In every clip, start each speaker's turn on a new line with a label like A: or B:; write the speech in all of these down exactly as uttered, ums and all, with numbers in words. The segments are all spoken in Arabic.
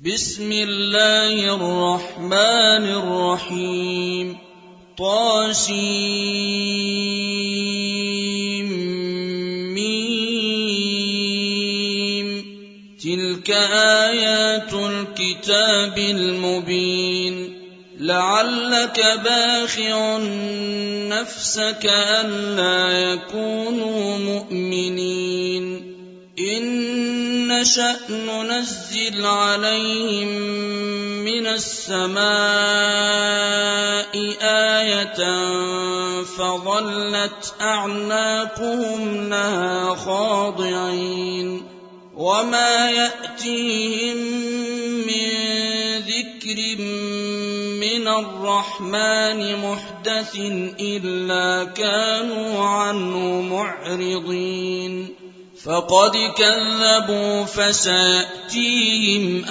A: بسم الله الرحمن الرحيم طاسيم تلك آيات الكتاب المبين لعلك باخع نفسك ألا يكونوا مؤمنين إن نشأ ننزل عليهم من السماء آية فظلت أعناقهم لها خاضعين وما يأتيهم من ذكر من الرحمن محدث إلا كانوا عنه معرضين فقد كذبوا فسيأتيهم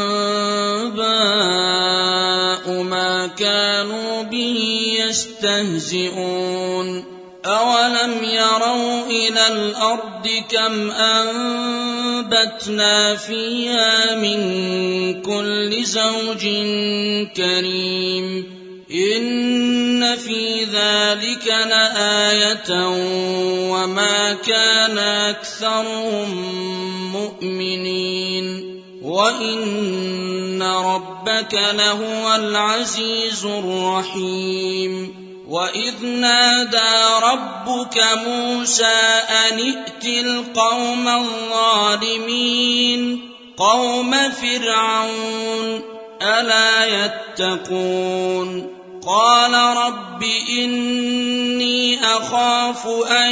A: أنباء ما كانوا به يستهزئون أولم يروا إلى الأرض كم أنبتنا فيها من كل زوج كريم إن في ذلك لآية وما كان أكثرهم مؤمنين وإن ربك لهو العزيز الرحيم وإذ نادى ربك موسى أن ائت القوم الظالمين قوم فرعون ألا يتقون قال رب إني أخاف أن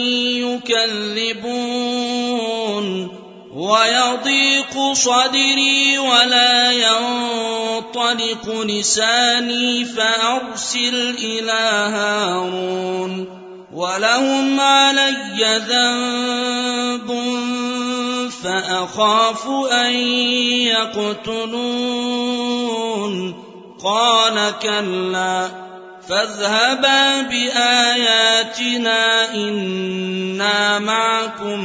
A: يكذبون ويضيق صدري ولا ينطلق لساني فأرسل إلى هارون ولهم علي ذنب فأخاف أن يقتلون قال كلا فاذهبا بآياتنا إنا معكم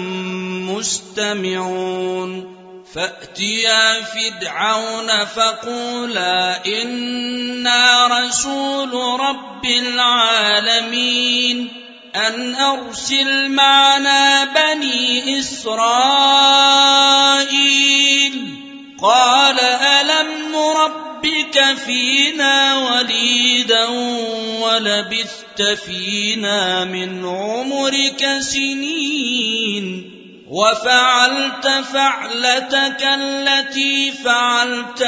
A: مستمعون فأتيا فرعون فقولا إنا رسول رب العالمين أن أرسل معنا بني إسرائيل قال ألم نربك فينا وليدا ولبثت فينا من عمرك سنين وفعلت فعلتك التي فعلت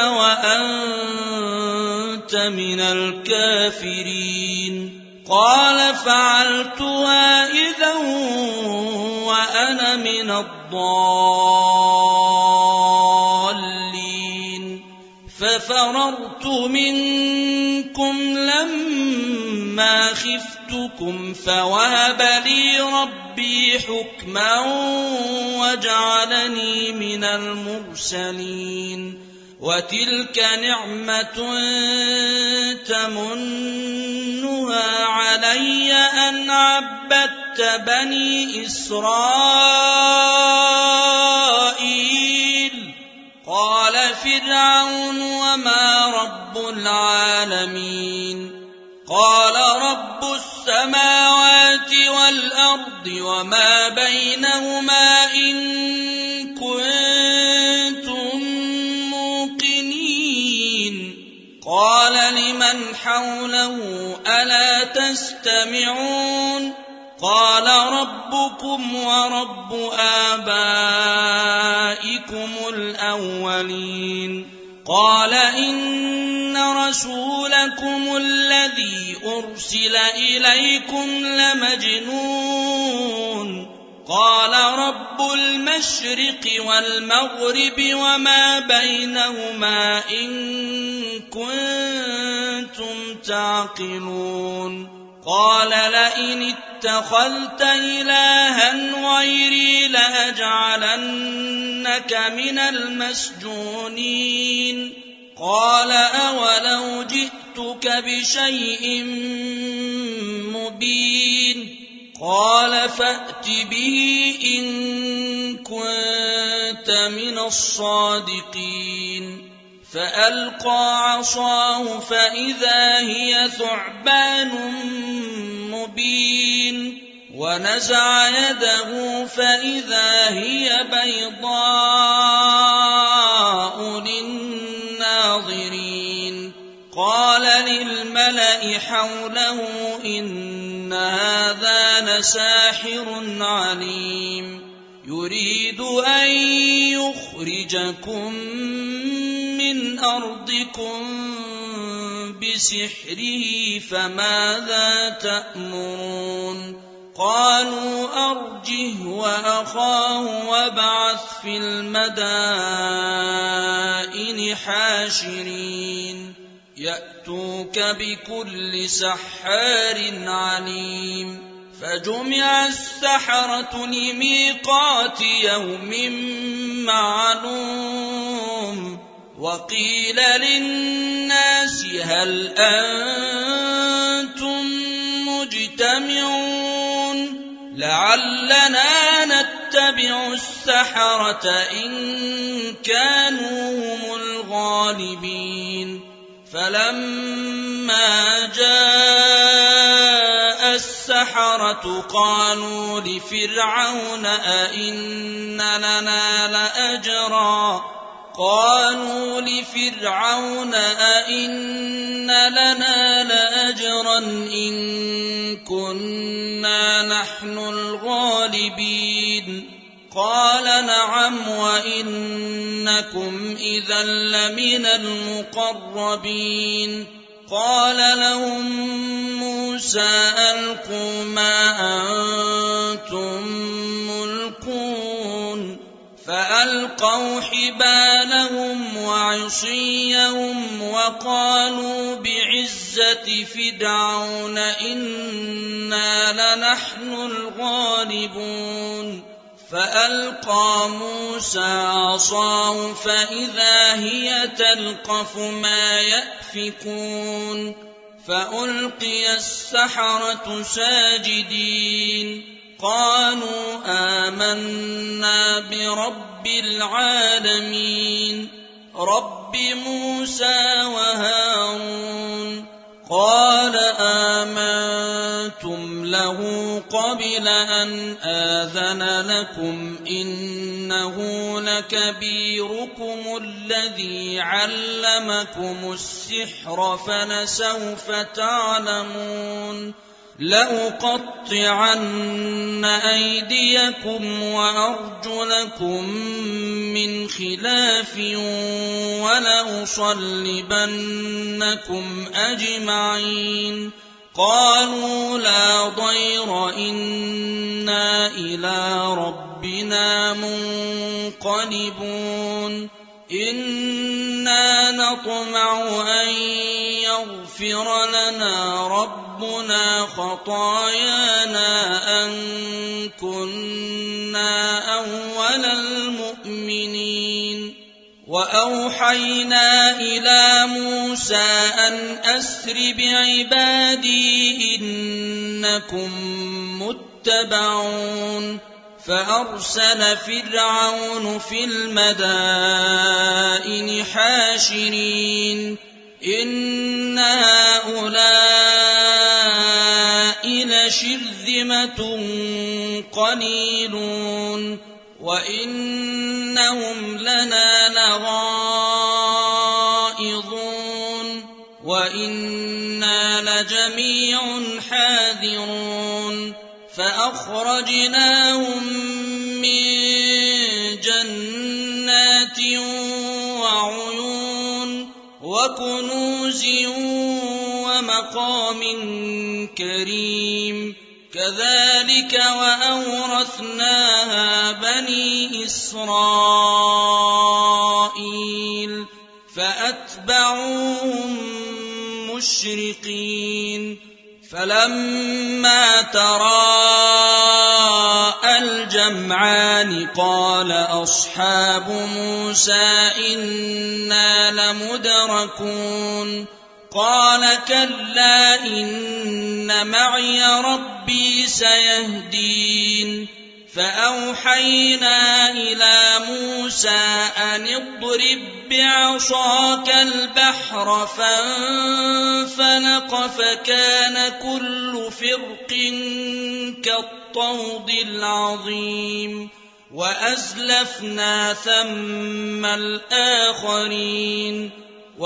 A: وأنت من الكافرين قال فعلتها إذا وأنا من الضالين ففررت منكم لما خفتكم فوهب لي ربي حكما وجعلني من المرسلين وتلك نعمة تمنها علي أن عبدت بني إسرائيل قال فرعون وما رب العالمين قال رب السماوات والأرض وما بينهما إن كنتم موقنين قال لمن حوله ألا تستمعون قال ربكم ورب آبائكم الأولين قال إن رسولكم الذي أرسل إليكم لمجنون قال رب المشرق والمغرب وما بينهما إن كنتم تعقلون قال لئن اتخذت إلها غيري لأجعلنك من المسجونين قال أولو جئتك بشيء مبين قال فأت به إن كنت لمن الصادقين فألقى عصاه فإذا هي ثعبان مبين ونزع يده فإذا هي بيضاء للناظرين قال للملأ حوله إن هذا لساحر عليم يريد أن يخرجكم من أرضكم بسحره فماذا تأمرون قالوا أرجه وأخاه وابعث في المدائن حاشرين يأتوك بكل سحار عليم فجمع السحرة لميقات يوم معلوم وقيل للناس هل أنتم مجتمعون لعلنا نتبع السحرة إن كانوا هم الغالبين فلما جاء السحرة قالوا لفرعون أئن لنا لأجرا قالوا لفرعون أئن لنا لأجرا إن كنا نحن الغالبين قال نعم وإنكم إذا لمن المقربين قال لهم موسى ألقوا ما أنتم ملقون فألقوا حبالهم وعصيهم وقالوا بعزة فرعون إنا لنحن الغالبون فألقى موسى عصاه فإذا هي تلقف ما يأفكون فألقي السحرة ساجدين قالوا آمنا برب العالمين رب موسى وهارون قال آمنتم له قبل أن آذن لكم إنه لكبيركم الذي علمكم السحر فلسوف تعلمون لأقطعن أيديكم وأرجلكم من خلاف ولأصلبنكم أجمعين قالوا لا ضير إنا إلى ربنا منقلبون إنا نطمع أن يغفر لنا ربنا خطايانا أن كنا أول المؤمنين وأوحينا إلى موسى أن أسر بعبادي إنكم متبعون فأرسل فرعون في المدائن حاشرين إن هؤلاء لشرذمة قليلون وإنهم لنا لغائظون وإنا لجميع حاذرون فأخرجناهم من جنات وعيون وكنوز ومقام كريم كذلك وأورثناها بني إسرائيل فأتبعوهم مشرقين فلما تراءى الجمعان قال أصحاب موسى إنا لمدركون قال كلا إن معي ربي سيهدين فأوحينا إلى موسى أن اضرب بعصاك البحر فانفلق فكان كل فرق كالطود العظيم وأزلفنا ثم الآخرين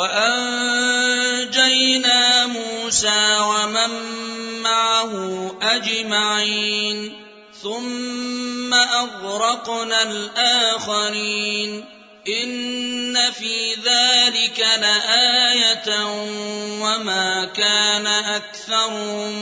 A: وأنجينا موسى ومن معه أجمعين ثم أغرقنا الآخرين إن في ذلك لآية وما كان أكثرهم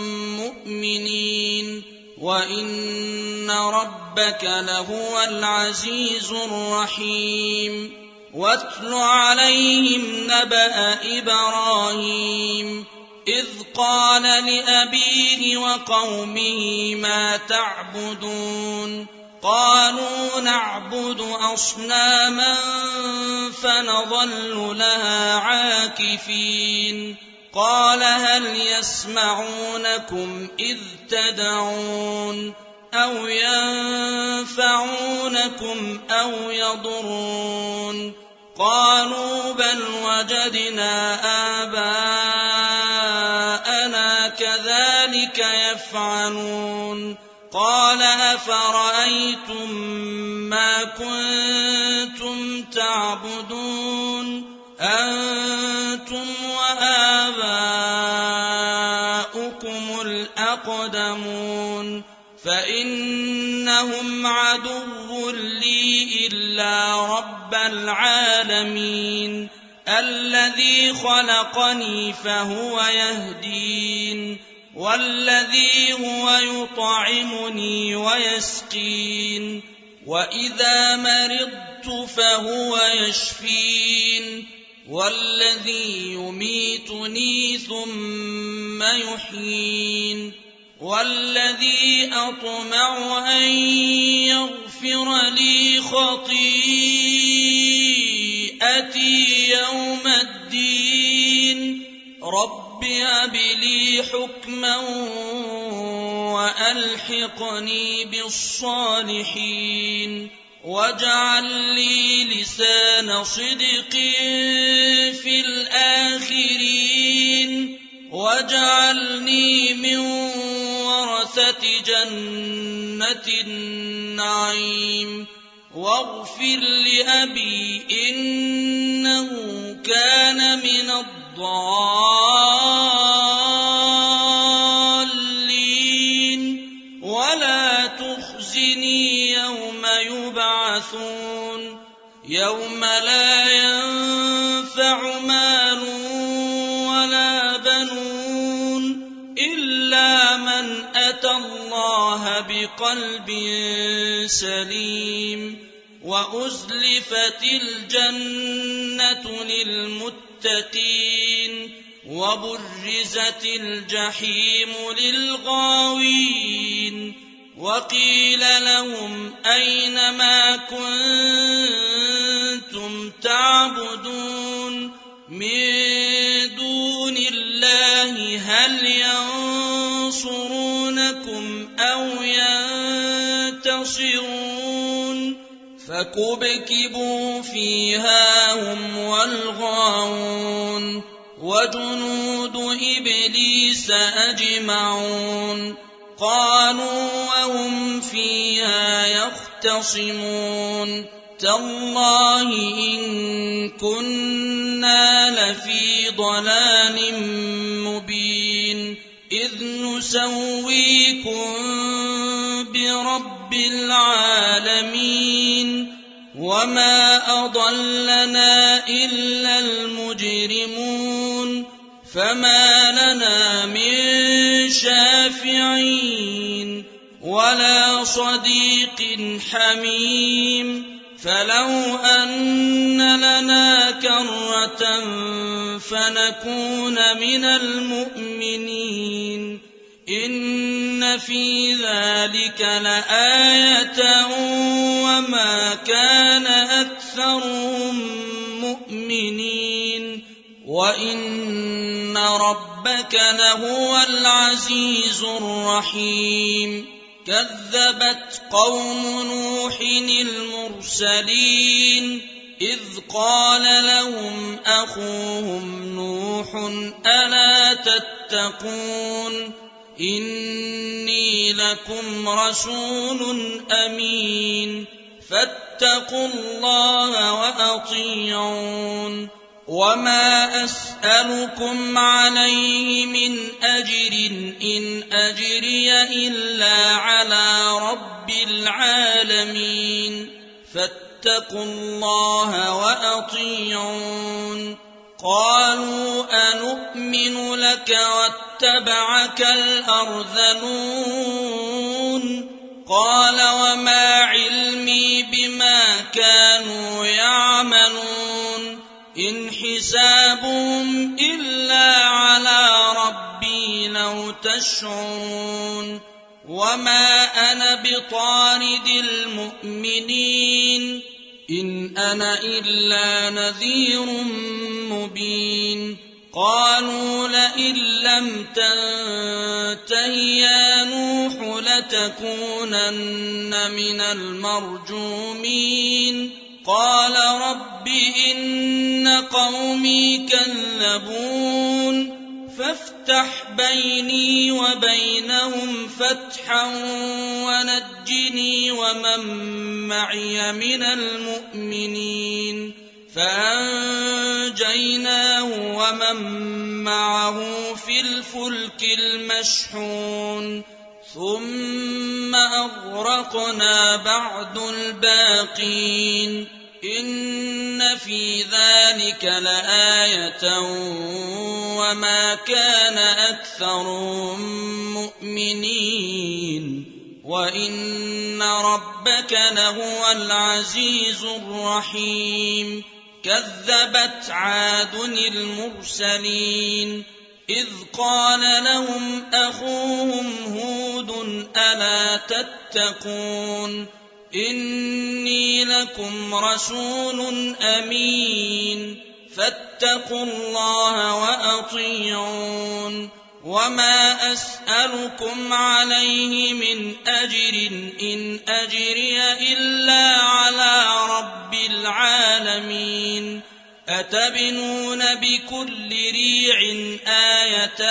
A: مؤمنين وإن ربك لهو العزيز الرحيم واتل عليهم نبأ إبراهيم إذ قال لأبيه وقومه ما تعبدون قالوا نعبد أصناما فنظل لها عاكفين قال هل يسمعونكم إذ تدعون أو ينفعونكم أو يضرون قالوا بل وجدنا آباءنا كذلك يفعلون قال أفرأيتم ما كنتم تعبدون أنتم وآباؤكم الأقدمون فإنهم عدو لي إلا رب العالمين الذي خلقني فهو يهدين والذي هو يطعمني ويسقين وإذا مرضت فهو يشفين والذي يميتني ثم يحيين والذي أطمع أن يغفر لي خطيئتي يوم الدين رب هب لي حكما وألحقني بالصالحين واجعل لي لسان صدق في الآخرين واجعلني من ورثة جنة النعيم واغفر لأبي إنه كان من الضالين ولا تخزني يوم يبعثون يوم لا ينفع مال ولا بنون إلا من أتى الله بقلب سليم وأزلفت الجنة للمتقين وبرزت الجحيم للغاوين وقيل لهم أين ما كنتم تعبدون من دون الله هل ينصرونكم أو ينتصرون فكبكبوا فيها هم والغاوون وجنود إبليس أجمعون قالوا وهم فيها يختصمون تالله إن كنا لفي ضلال مبين إذ نسويكم برب العالمين وما أضلنا إلا المجرمون فما لنا من شافعين ولا صديق حميم فلو أن لنا كرة فنكون من المؤمنين إن في ذلك لآية وما كان أكثرهم مؤمنين وإن ربك لهو العزيز الرحيم كذبت قوم نوح المرسلين إذ قال لهم أخوهم نوح ألا تتقون إني لكم رسول أمين فاتقوا الله وأطيعون وما أسألكم عليه من أجر إن أجري إلا على رب العالمين فاتقوا الله وأطيعون قالوا أنؤمن لك واتبعك الأرذلون قال وما علمي بما كانوا يعملون إن حسابهم إلا على ربي لو تشعرون وما أنا بطارد المؤمنين إن أنا إلا نذير مبين قالوا لئن لم تنته يا نوح لتكونن من المرجومين قال رب إن قومي كذبون فافتح بيني وبينهم فتحا ونجني ومن معي من المؤمنين فأنجيناه ومن معه في الفلك المشحون ثم أغرقنا بعد الباقين إن في ذلك لآية وما كان أكثرهم مؤمنين وإن ربك لهو العزيز الرحيم كذبت عاد المرسلين إذ قال لهم أخوهم هود ألا تتقون إني لكم رسول أمين فاتقوا الله وأطيعون وما أسألكم عليه من أجر إن أجري إلا على رب العالمين أتبنون بكل ريع آية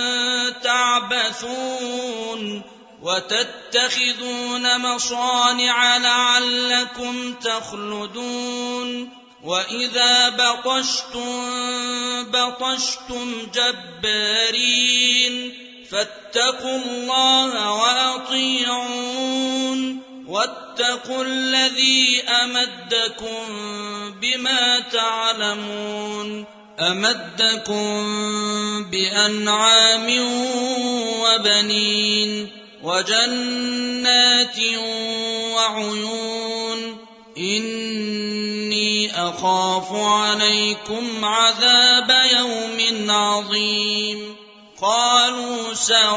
A: تعبثون وتتخذون مصانع لعلكم تخلدون وإذا بطشتم بطشتم جبارين فاتقوا الله وأطيعون واتقوا الذي أمدكم بما تعلمون أمدكم بأنعام وبنين وجنات وعيون إني أخاف عليكم عذاب يوم عظيم قالوا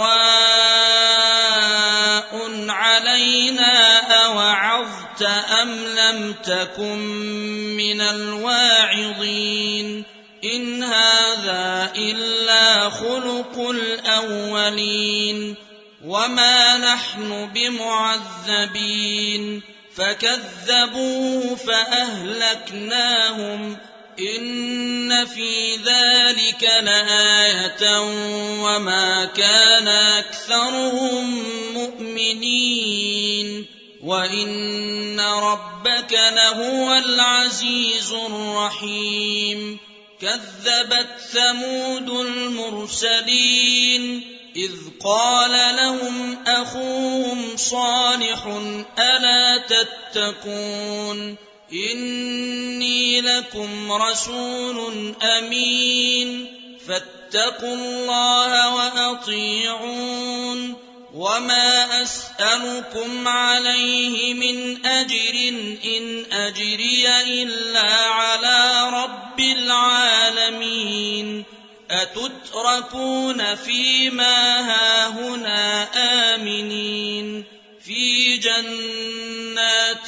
A: سواء علينا أوعظت أم لم تكن من الواعظين إن هذا إلا خلق الأولين وما نحن بمعذبين فكذبوه فأهلكناهم إن في ذلك لآية وما كان أكثرهم مؤمنين وإن ربك لهو العزيز الرحيم كذبت ثمود المرسلين إذ قال لهم أخوهم صالح ألا تتقون إني لكم رسول أمين فاتقوا الله وأطيعون وما أسألكم عليه من أجر إن أجري إلا على رب العالمين أتتركون فيما هاهنا آمنين في جنات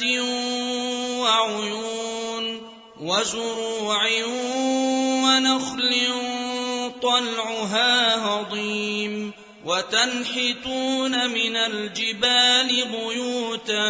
A: وعيون وزروع ونخل طلعها هضيم وتنحتون من الجبال بيوتا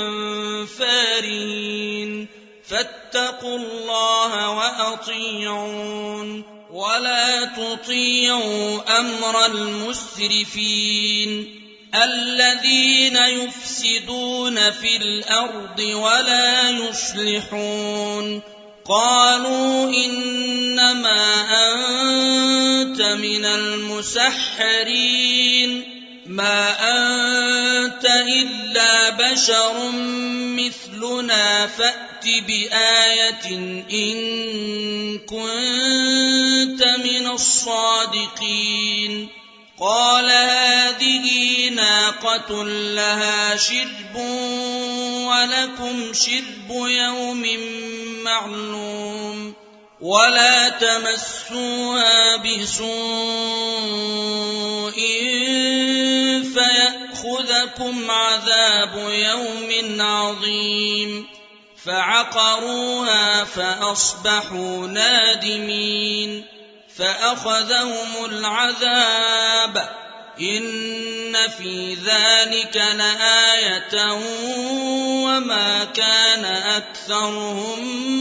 A: فارهين فاتقوا الله وأطيعون ولا تطيعوا أمر المسرفين الذين يفسدون في الأرض ولا يصلحون قالوا إنما أنت من المسحرين ما أنت إلا بشر مثلنا فأت بآية إن كنت من الصادقين قال هذه ناقة لها شرب ولكم شرب يوم معلوم ولا تمسوها بسوء فيأخذكم عذاب يوم عظيم فعقروها فأصبحوا نادمين فأخذهم العذاب إن في ذلك لآية وما كان أكثرهم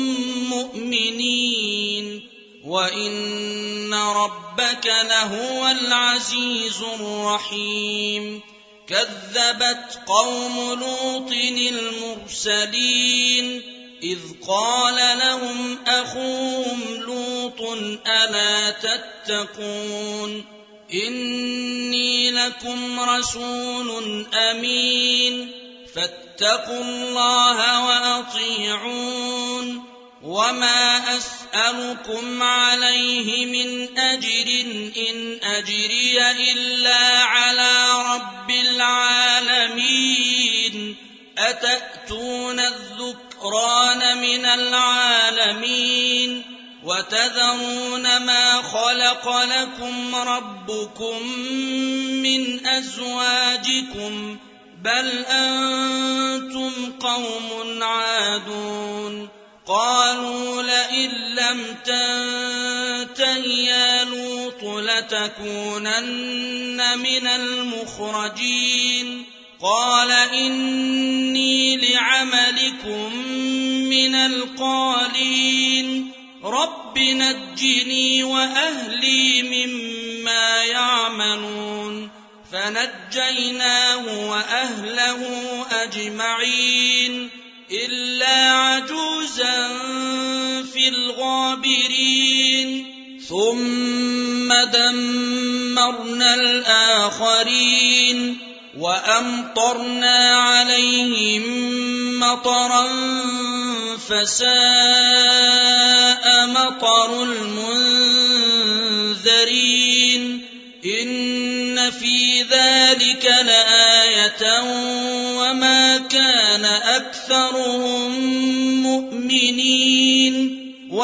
A: مؤمنين وإن ربك لهو العزيز الرحيم كذبت قوم لوط المرسلين إذ قال لهم أخوهم لوط ألا تتقون إني لكم رسول أمين فاتقوا الله وأطيعون وما أسألكم عليه من أجر إن أجري إلا على رب العالمين أتأتون الذكران من العالمين وتذرون ما خلق لكم ربكم من أزواجكم بل أنتم قوم عادون قالوا لئن لم تنته يا لوط لتكونن من المخرجين قال إني لعملكم من القالين رب نجني وأهلي مما يعملون فنجيناه وأهله أجمعين إلا عجوزا في الغابرين ثم دمرنا الآخرين وأمطرنا عليهم مطرا فساء مطر المنذرين إن في ذلك لآية وما كان أكثرهم مؤمنين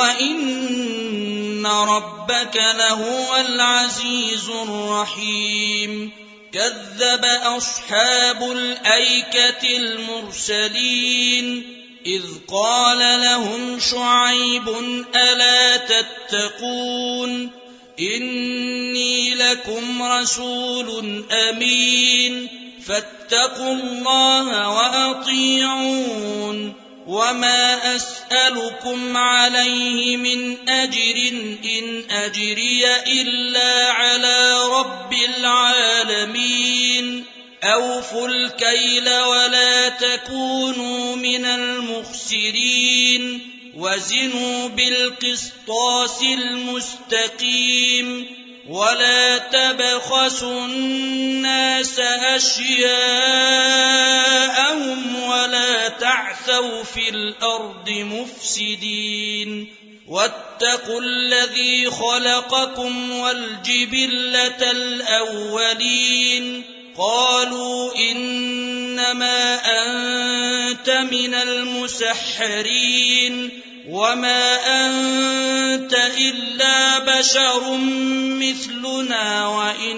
A: وإن ربك لهو العزيز الرحيم كذب أصحاب الأيكة المرسلين إذ قال لهم شعيب ألا تتقون إني لكم رسول أمين فاتقوا الله وأطيعون وما أسألكم عليه من أجر إن أجري إلا على رب العالمين أوفوا الكيل ولا تكونوا من المخسرين وزنوا بالقسطاس المستقيم ولا تبخسوا الناس أشياءهم ولا تعثوا في الأرض مفسدين واتقوا الذي خلقكم والجبلة الأولين قالوا إنما أنت من المسحرين وما أنت إلا بشر مثلنا وإن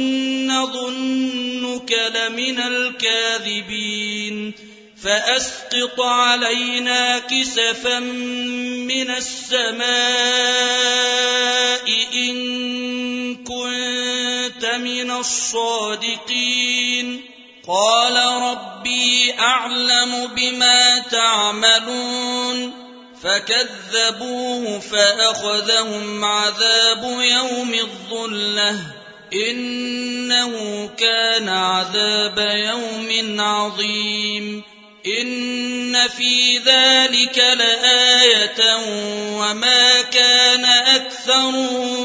A: نظنك لمن الكاذبين فأسقط علينا كسفا من السماء إن كنت من لمن الصادقين قال ربي أعلم بما تعملون فكذبوه فأخذهم عذاب يوم الظلة إنه كان عذاب يوم عظيم إن في ذلك لآية وما كان أكثرهم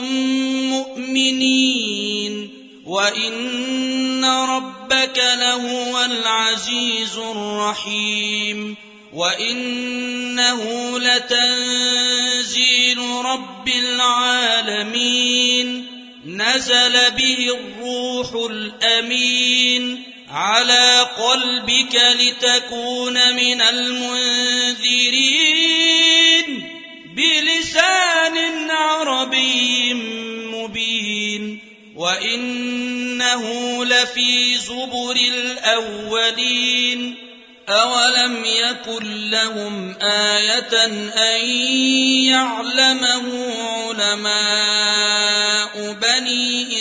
A: مؤمنين وإن ربك لهو العزيز الرحيم وإنه لتنزيل رب العالمين نزل به الروح الأمين على قلبك لتكون من المنذرين بلسان عربي مبين وإنه لفي زبر الأولين أولم يكن لهم آية أن يعلمه علماء بني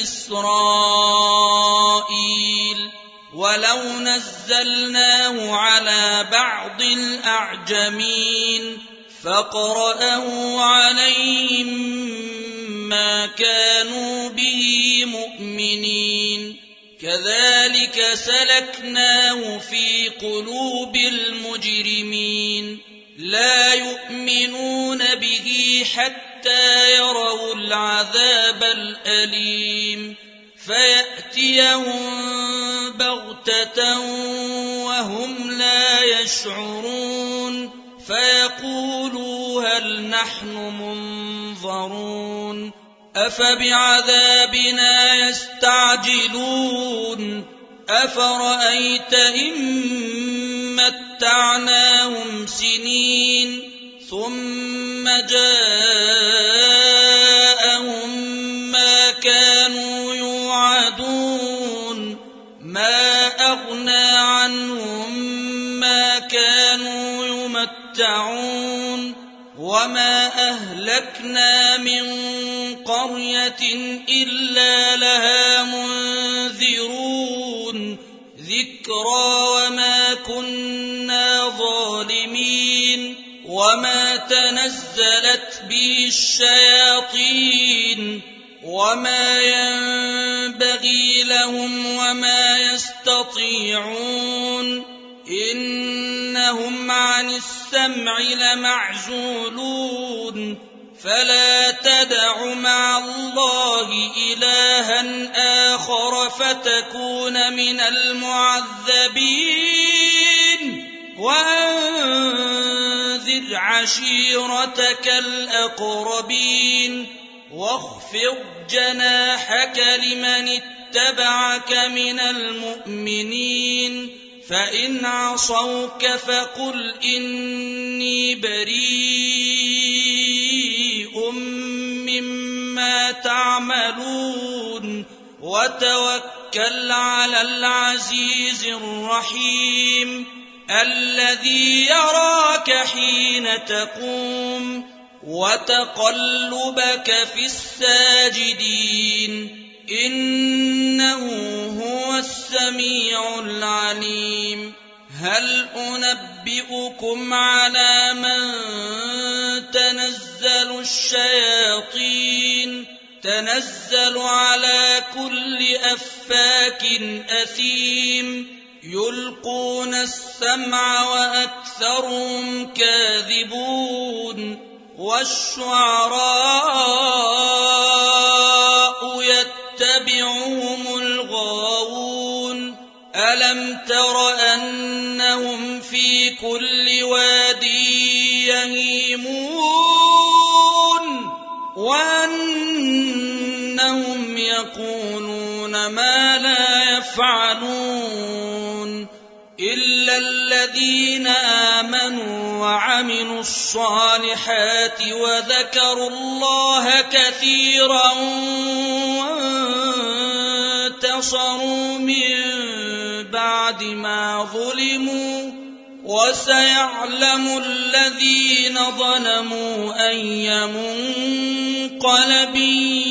A: إسرائيل ولو نزلناه على بعض الأعجمين فقرأه عليهم ما كانوا به مؤمنين كذلك سلكناه في قلوب المجرمين لا يؤمنون به حتى يروا العذاب الأليم فيأتيهم بغتة وهم لا يشعرون فيقولوا هل نحن منظرون أفبعذابنا يستعجلون أفرأيت إن متعناهم سنين ثم جاءهم ما كانوا يوعدون ما أغنى عنهم ما كانوا يمتعون وما أهلكنا من قرية إلا لها منذرون ذكرى وما كنا ظالمين وما تنزلت به الشياطين وما ينبغي لهم وما يستطيعون إنهم عن السمع لمعزولون فلا تدع مع الله إلها آخر فتكون من المعذبين وأنذر عشيرتك الأقربين واخفض جناحك لمن اتبعك من المؤمنين فإن عصوك فقل إني بريء مما تعملون وتوكل على العزيز الرحيم الذي يراك حين تقوم وتقلبك في الساجدين إنه هو السميع العليم هل أنبئكم على من تنزل الشياطين تنزل على كل أفاك أثيم يلقون السمع وأكثرهم كاذبون والشعراء يتبعهم الغاوون ألم تر أنهم في كل واد يهيمون وأنهم يقولون ما لا يفعلون إلا الذين آمنوا وعملوا الصالحات وذكروا الله كثيرا وانتصروا من بعد ما ظلموا وسيعلم الذين ظلموا أي منقلب